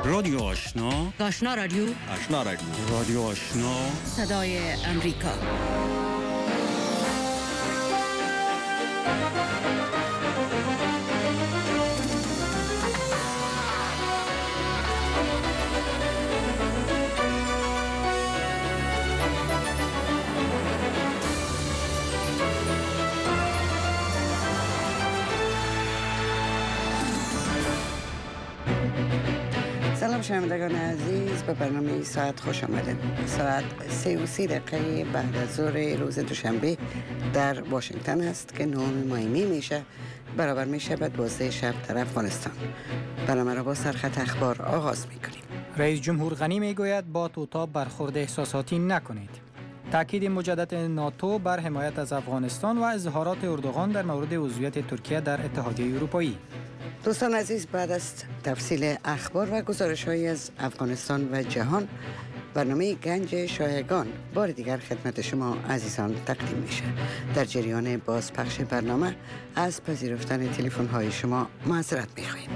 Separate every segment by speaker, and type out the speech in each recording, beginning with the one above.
Speaker 1: رادیو آشنا،
Speaker 2: آشنا رادیو،
Speaker 1: آشنا رادیو، رادیو آشنا،
Speaker 2: صدای امریکا.
Speaker 3: سلام شنوندگان عزیز، به برنامه ساعت خوش آمدید. ساعت 3:30 بعد از ظهر روز دوشنبه در واشنگتن است که 9 ماه میشه، برابر میشه به 12 شب در افغانستان. برنامه را با سرخط اخبار آغاز میکنیم.
Speaker 4: رئیس جمهور غنی میگوید با توتاب برخورد احساساتی نکنید. تاکید مجدد ناتو بر حمایت از افغانستان و اظهارات اردوغان در مورد عضویت ترکیه در اتحادیه اروپایی.
Speaker 3: دوستان عزیز، بعد از تفصیل اخبار و گزارش‌هایی از افغانستان و جهان، برنامه گنج شایگان بار دیگر خدمت شما عزیزان تقدیم میشه. در جریان بازپخش برنامه از پذیرفتن تلفن‌های شما معذرت می‌خواهیم.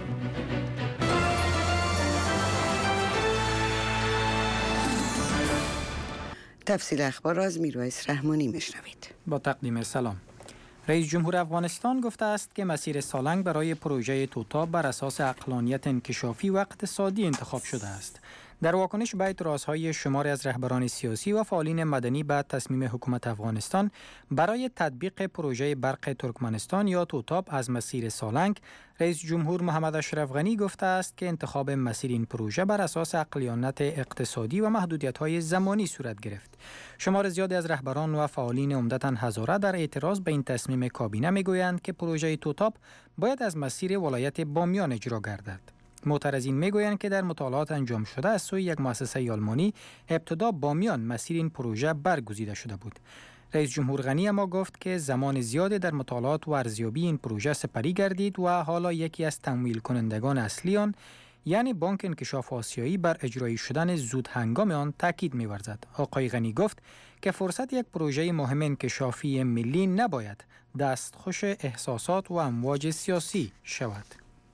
Speaker 3: تفصیل اخبار را از میرویس رحمانی میشنوید.
Speaker 4: با تقدیم سلام. رئیس جمهور افغانستان گفته است که مسیر سالنگ برای پروژه توتاب بر اساس عقلانیت انکشافی و اقتصادی انتخاب شده است. در واکنش به اعتراضهای شماری از رهبران سیاسی و فعالین مدنی به تصمیم حکومت افغانستان برای تطبیق پروژه برق ترکمنستان یا توتاب از مسیر سالنگ، رئیس جمهور محمد اشرف غنی گفته است که انتخاب مسیر این پروژه بر اساس عقلانیت اقتصادی و محدودیت‌های زمانی صورت گرفت. شمار زیادی از رهبران و فعالین عمدتاً هزاره در اعتراض به این تصمیم کابینه میگویند که پروژه توتاب باید از مسیر ولایت بامیان اجرا گردد. معترضین میگویند که در مطالعات انجام شده از سوی یک مؤسسه آلمانی ابتدا بامیان مسیر این پروژه برگزیده شده بود. رئیس جمهور غنی اما گفت که زمان زیادی در مطالعات و ارزیابی این پروژه سپری گردید و حالا یکی از تمویل کنندگان اصلی آن یعنی بانک انکشاف آسیایی بر اجرایی شدن زود هنگام آن تاکید می‌ورزد. آقای غنی گفت که فرصت یک پروژه مهم انکشافی ملی نباید دستخوش احساسات و امواج سیاسی شود.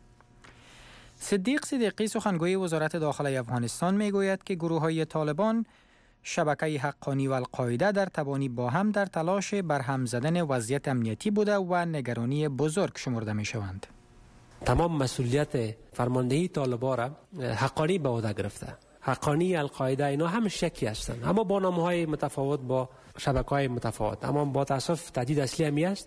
Speaker 4: صدیق صدیقی سخنگوی وزارت داخلی افغانستان میگوید که گروه‌های طالبان، شبکه حقانی و القاعده در تبانی با هم در تلاش برهم زدن وضعیت امنیتی بوده و نگرانی بزرگ شمرده می‌شوند.
Speaker 5: تمام مسئولیت فرماندهی طالبان را حقانی به عهده گرفته. حقانی، القاعده اینا هم شکی هستند، اما با نام‌های متفاوت، با شبکه‌های متفاوت، اما با تأسف تهدید اصلی همی است.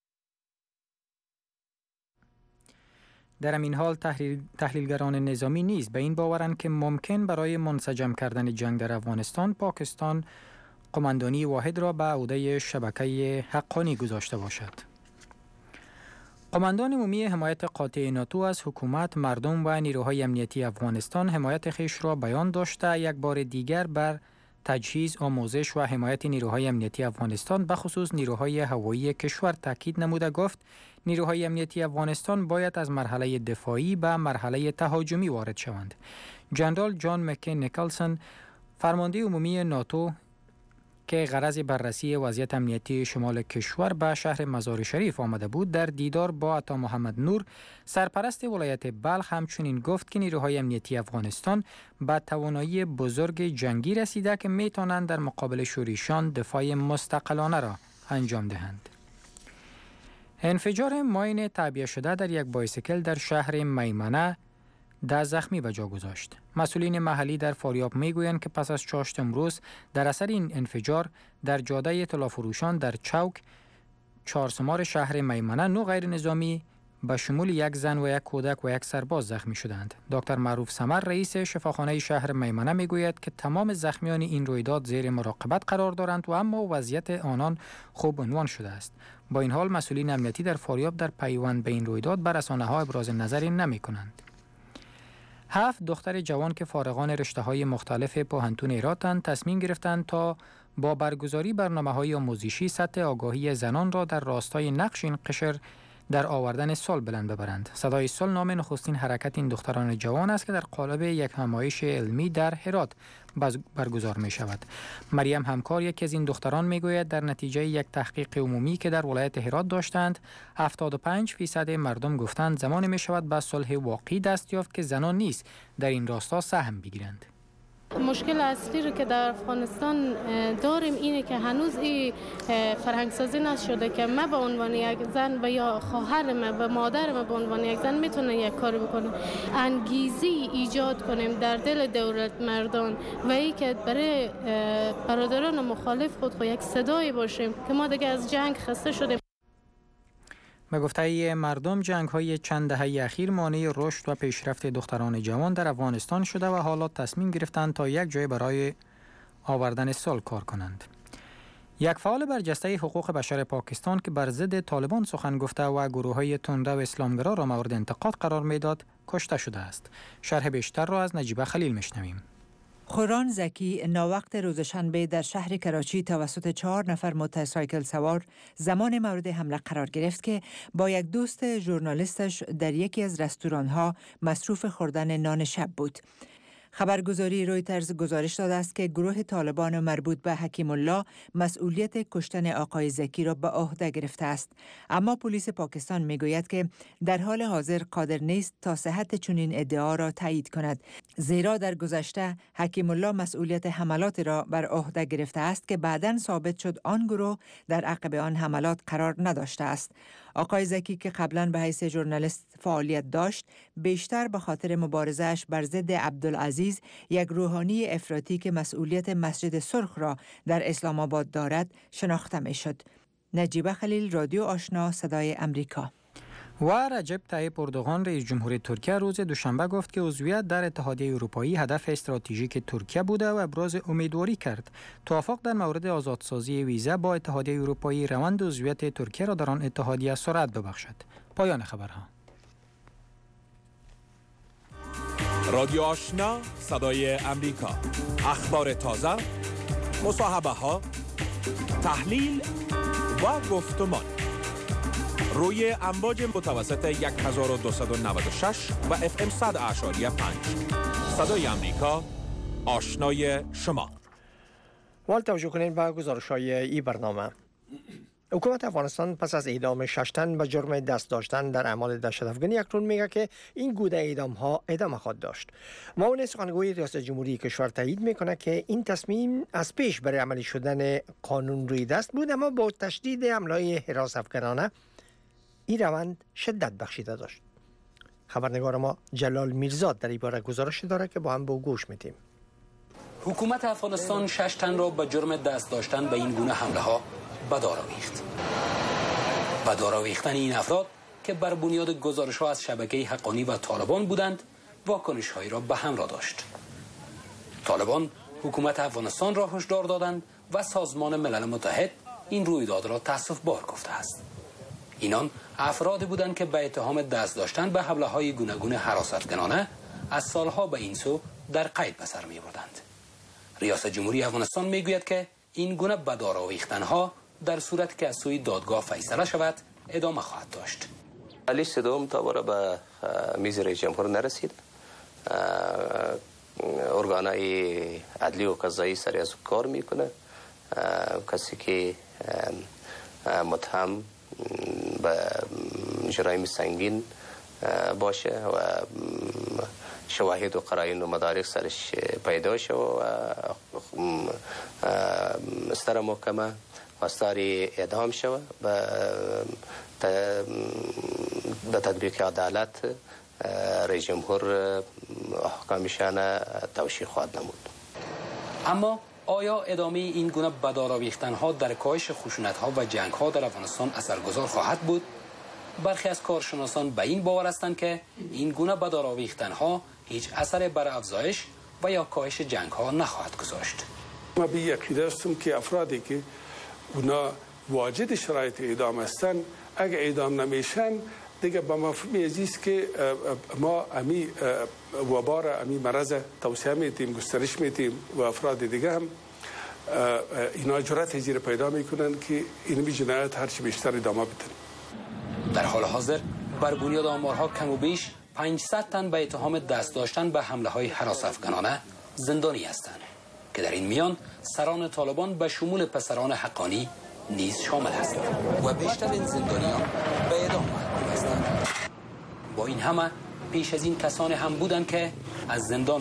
Speaker 4: در این حال تحلیلگران نظامی نیز به این باورند که ممکن برای منسجم کردن جنگ در افغانستان پاکستان قماندانی واحد را به عهده شبکه حقانی گذاشته باشد. قماندان عمومی حمایت قاطع ناتو از حکومت، مردم و نیروهای امنیتی افغانستان حمایت خویش را بیان داشته یک بار دیگر بر تجهیز، آموزش و حمایت نیروهای امنیتی افغانستان به خصوص نیروهای هوایی کشور تاکید نموده گفت نیروهای امنیتی افغانستان باید از مرحله دفاعی به مرحله تهاجمی وارد شوند. جنرال جان مکین نیکلسن، فرمانده عمومی ناتو که غرض بررسی وضعیت امنیتی شمال کشور به شهر مزار شریف آمده بود، در دیدار با عطا محمد نور، سرپرست ولایت بلخ، همچنین گفت که نیروهای امنیتی افغانستان به توانایی بزرگ جنگی رسیده که میتوانند در مقابل شوریشان دفاع مستقلانه را انجام دهند. انفجار ماین تعبیه شده در یک بایسیکل در شهر میمنه 10 زخمی به جا گذاشت. مسئولین محلی در فاریاب میگویند که پس از چاشت امروز در اثر این انفجار در جاده طلافروشان در چوک چهارسمار شهر میمنه 9 غیر نظامی به شمول یک زن و یک کودک و یک سرباز زخمی شدند. دکتر معروف سمر، رئیس شفاخانه شهر میمنه میگوید که تمام زخمیان این رویداد زیر مراقبت قرار دارند و اما وضعیت آنان خوب عنوان شده است. با این حال مسئولین امنیتی در فاریاب در پیوند به این رویداد بر رسانه‌ها ابراز نظری نمی‌کنند. 7 دختر جوان که فارغان رشته‌های مختلف پوهنتون ایراتند تصمیم گرفتند تا با برگزاری برنامه‌های آموزشی سطح آگاهی زنان را در راستای نقش این قشر در آوردن سال بلند ببرند. صدای سال نام نخستین حرکت این دختران جوان است که در قالب یک همایش علمی در هرات برگزار می شود. مریم همکار یکی از این دختران می گوید در نتیجه یک تحقیق عمومی که در ولایت هرات داشتند 75% مردم گفتند زمان می شود به صلح واقعی دست یافت که زنان نیز در این راستا سهم بگیرند.
Speaker 6: مشکل اصلی رو که در افغانستان داریم اینه که هنوز این فرهنگ سازی نشده که من به عنوان یک زن و یا خواهر من و مادر من به عنوان یک زن میتونه یک کار بکنه. انگیزی ایجاد کنیم در دل دولت مردان و ای که برای برادران مخالف خود یک صدایی باشیم که ما دیگه از جنگ خسته شدیم.
Speaker 4: به گفته مردم جنگ‌های چند دهه اخیر مانع رشد و پیشرفت دختران جوان در افغانستان شده و حالا تصمیم گرفتند تا یک جای برای آوردن سال کار کنند. یک فعال برجسته حقوق بشر پاکستان که بر ضد طالبان سخن گفته و گروه‌های تندرو اسلامگرا را مورد انتقاد قرار میداد کشته شده است. شرح بیشتر را از نجیبه خلیل میشنویم.
Speaker 7: خوران زکی ناوقت روز شنبه در شهر کراچی توسط 4 نفر موتورسایکل سوار زمان مورد حمله قرار گرفت که با یک دوست ژورنالیستش در یکی از رستوران‌ها مصروف خوردن نان شب بود. خبرگزاری رویترز گزارش داده است که گروه طالبان مربوط به حکیم الله مسئولیت کشتن آقای زکی را به عهده گرفته است، اما پلیس پاکستان میگوید که در حال حاضر قادر نیست تا صحت چنین ادعا را تایید کند، زیرا در گذشته حکیم الله مسئولیت حملات را بر عهده گرفته است که بعداً ثابت شد آن گروه در عقب آن حملات قرار نداشته است. آقای زکی که قبلا به حیث ژورنالیست فعالیت داشت، بیشتر به خاطر مبارزه‌اش بر ضد عبدالعزیز، یک روحانی افراطی که مسئولیت مسجد سرخ را در اسلام آباد دارد، شناخته می‌شد. نجیبه خلیل، رادیو آشنا، صدای امریکا.
Speaker 4: و رجب طیب اردوغان رئیس جمهور ترکیه روز دوشنبه گفت که عضویت در اتحادیه اروپایی هدف استراتژیک ترکیه بوده و ابراز امیدواری کرد توافق در مورد آزادسازی ویزا با اتحادیه اروپایی روند عضویت ترکیه را در آن اتحادیه سرعت ببخشد. پایان خبرها.
Speaker 8: رادیو آشنا، صدای امریکا. اخبار تازه، مصاحبه ها، تحلیل و گفتمان روی امواج متوسط 1296 و FM 100.5 صدای امریکا، آشنای شما.
Speaker 9: وال توجه کنید به گزارش‌های این برنامه. حکومت افغانستان پس از اعدام 6 تن به جرم دست داشتن در اعمال دهشت‌افکنی اکنون میگه که این گونه اعدام‌ها ادامه خواهد داشت. معاون سخنگوی ریاست جمهوری کشور تایید میکنه که این تصمیم از پیش برای عملی شدن قانون روی دست بود، اما با تشدید حمله‌های حراس‌افکنانه این روند شدت بخشیده داشت. خبرنگار ما جلال میرزاد در این باره گزارش داره که با هم با گوش میدیم.
Speaker 10: حکومت افغانستان 6 تن را به جرم دست داشتن به این گونه حمله ها به دار آویخت. به دار آویختن این افراد که بر بنیاد گزارش ها از شبکه حقانی و طالبان بودند، واکنش هایی را به همراه داشت. طالبان حکومت افغانستان را هشدار دادند و سازمان ملل متحد این رویداد را تأسف بار گفته است. اینان افرادی بودند که به اتهام دست داشتن به حمله‌های گوناگون حراست‌کنانه از سالها به این سو در قید به سر می‌بردند. ریاست جمهوری افغانستان میگوید که این گونه به دار آویختن‌ها در صورتی که از سوی دادگاه فیصله شود ادامه خواهد داشت.
Speaker 11: لیست دوم تا برای به میز رئیس جمهور نرسید. ارگان‌های عدلی و قضایی سری از کار میکنه. کسی که متهم به جرایم سنگین باشه و شواهد و قرائن و مدارک سرش پیدا شه و مستر محکمه خواستار اعدام شود به تطبیق عدالت رئیس جمهور احکامشان توشیح خواهد نمود.
Speaker 10: اما آیا ادامه این گونه به دار آویختن‌ها در کاهش خشونت‌ها و جنگ‌ها در افغانستان اثرگذار خواهد بود؟ برخی از کارشناسان به این باور هستند که این گونه به دار آویختن‌ها هیچ اثر بر افزایش و یا کاهش جنگ‌ها نخواهد گذاشت.
Speaker 12: ما به عقیده هستم که افرادی که اونا واجد شرایط اعدام هستند، اگه اعدام نمیشن دیگه به مفهوم عزیز که ما امی وبار امی مرض توسعه میتیم، گسترش میتیم و افراد دیگه هم اینا جرأت زیر پیدا میکنن که این جنایت هرچی بیشتر ادامه بدن.
Speaker 10: در حال حاضر بر بنیاد آمارها کم و بیش 500 تن به اتهام دست داشتن به حمله های هراس افغانانه زندانی هستند که در این میان سران طالبان به شمول پسران حقانی نیز شامل هستند و بیشترین زندانیان به اعدام محکوم هستند. با این همه پیش از این کسانی هم بودند که از زندان